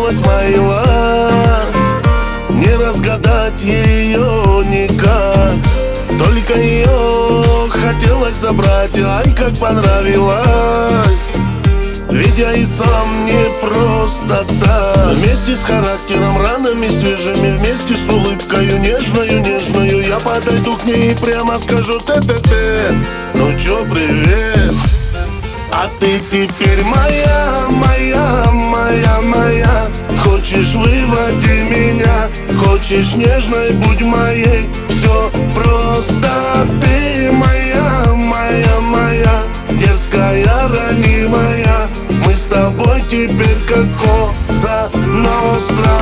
проснулась моилась, не разгадать ее никак. Только ее хотелось забрать, ай, как понравилось. Ведь я и сам не просто так. Вместе с характером, ранами свежими, вместе с улыбкою нежною я подойду к ней и прямо скажу: те-те-те, ну чё, привет. А ты теперь моя, моя, моя, моя. Хочешь, выводи меня, хочешь, нежной будь моей. Все просто ты моя, моя, моя, дерзкая, ранимая. Мы с тобой теперь как Коза Ностра.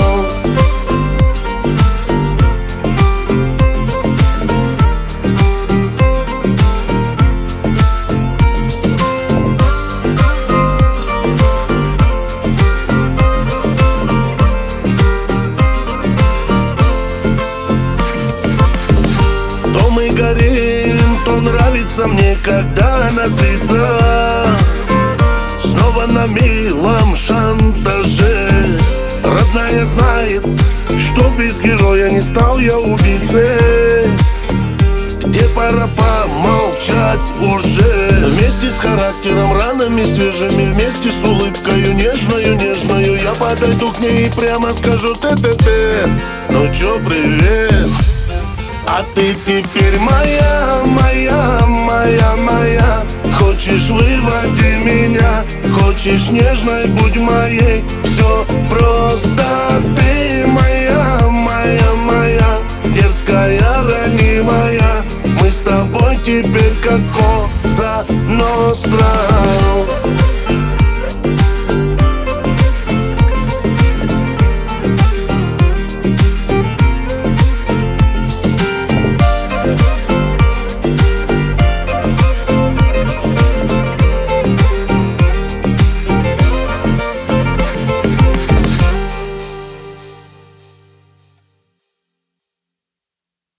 То мы горим, то нравится мне, когда она злится. Снова на милом шантаже. Родная знает, что без героя не стал я убийцей. Где пора помолчать уже. Вместе с характером, ранами свежими, вместе с улыбкою нежною я подойду к ней и прямо скажу: те-те-те, ну чё, привет. А ты теперь моя, моя, моя, моя. Хочешь, выводи меня, хочешь, нежной будь моей. Все просто ты моя, моя, моя, дерзкая, ранимая. Мы с тобой теперь как Коза Ностра.